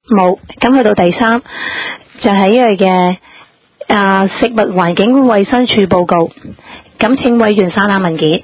冇。咁去到第三就係呢個嘅食物環境衛生署報告。咁請委員刪下文件。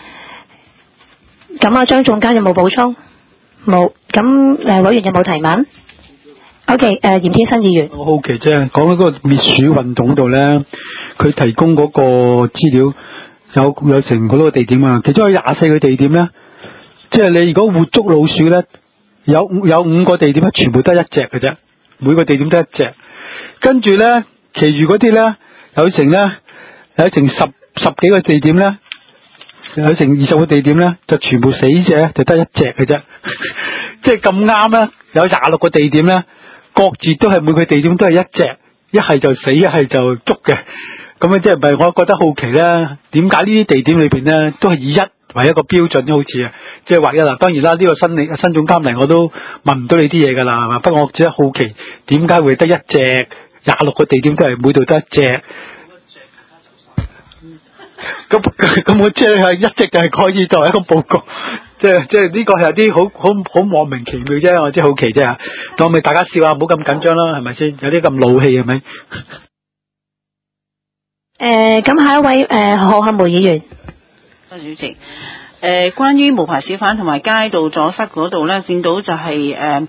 咁張總監有冇補充？冇。咁委員有冇提問？OK， 嚴天新議員。 我好奇啫，講喺嗰個滅鼠運動度咧，佢提供嗰個資料有成好多個地點啊，其中有24個地點咧，即係你如果活捉老鼠咧，有5個地點咧，全部得一隻嘅啫，每個地點得一隻，跟住咧，其餘嗰啲咧有成十幾個地點咧，有成20個地點咧，就全部死隻，就得一隻嘅啫，即係咁啱咧，有26個地點咧。各自都係每個地點都係一隻，一係就死，一係就捉嘅。咁樣即係唔係？我覺得好奇咧，點解呢啲地點裏邊咧都係以一為一個標準，好似啊，即係劃一啦。當然啦，呢個新總監嚟我都問唔到你啲嘢㗎啦，係嘛？不過我只係好奇，點解會得一隻？26個地點都係每度得一隻。咁我即係一隻就係可以作為一個報告。即係呢個係有啲好莫名其妙啫，我即係好奇啫嚇。當咪大家笑下，唔好咁緊張啦，係咪先？有啲咁怒氣係咪？ 咁下一位何漢梅議員。 多謝主席。關於無牌小販同埋街道阻塞嗰度咧，見到就係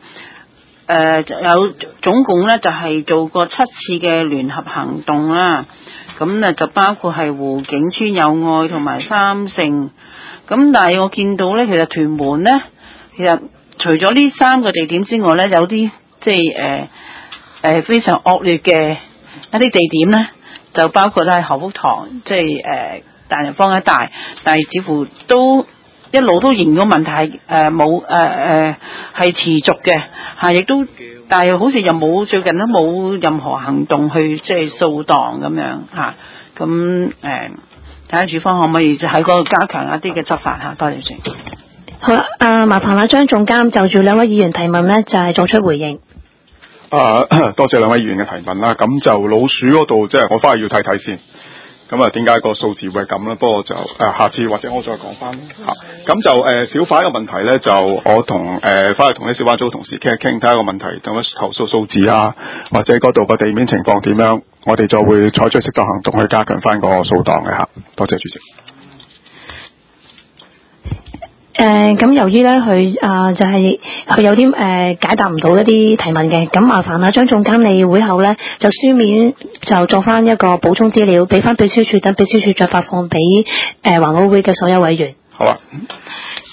有總共咧就係做過7次嘅聯合行動啦。咁咧就包括係湖景村友愛同埋三聖。咁但係我見到咧，其實屯門咧，其實除咗呢3個地點之外咧，有啲即係非常惡劣嘅一啲地點咧，就包括咧何福堂，即係大人坊一帶，但係似乎都一路都仍然個問題冇係持續嘅嚇，亦都但係好似又冇最近都冇任何行動去即係掃蕩咁樣嚇，咁睇下署方可唔可以喺嗰度加強一啲嘅執法嚇？多謝主席。 好啦，麻煩張總監就住兩位議員提問呢，就係作出回應。 多謝兩位議員嘅提問啦。咁就老鼠嗰度，即係我翻去要睇睇先。咁點解個數字會係咁咧？不過就下次或者我再講翻嚇。咁就小販嘅問題咧，就我翻去同啲小販組同事傾一傾，睇下個問題同埋投訴數字啊，或者嗰度個地面情況點樣，我哋就會採取適當行動去加強翻個掃蕩嘅嚇。多謝主席。 咁由於咧佢就係佢有啲解答唔到一啲提問嘅，咁麻煩張總監你會後咧就書面就做翻一個補充資料，俾翻秘書處，等秘書處再發放俾環委會嘅所有委員。 好啊。